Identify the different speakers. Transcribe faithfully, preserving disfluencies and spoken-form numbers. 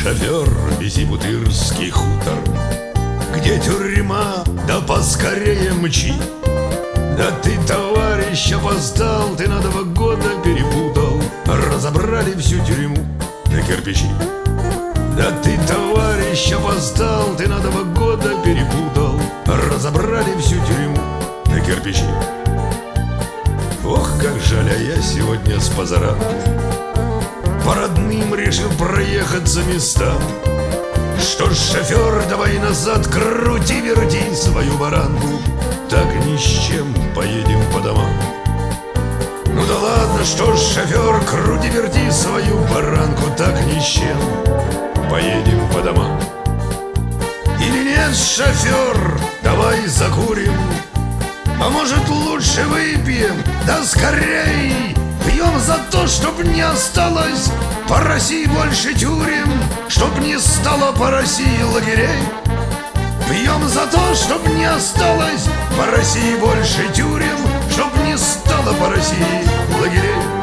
Speaker 1: шофер, вези Бутырский хутор. Где тюрьма, да поскорее мчи. Да ты, товарищ, опоздал, ты на два года перепутал. Разобрали всю тюрьму на кирпичи. Да ты, товарищ, опоздал, ты на два года перепутал. Разобрали всю тюрьму на кирпичи. Ох, как жаль, а я сегодня с позаранку по родным решил проехаться местам. Что ж, шофер, давай назад, крути-верти свою баранку. Так ни с чем поедем по домам. Ну да ладно, что ж, шофер, крути-верти свою баранку. Так ни с чем поедем по домам. Или нет, шофер, давай закурим. А может, лучше выпьем, да скорей. Пьем за то, чтоб не осталось по России больше тюрем, чтоб не стало по России лагерей. Пьем за то, чтоб не осталось по России больше тюрем, чтоб не стало по России лагерей.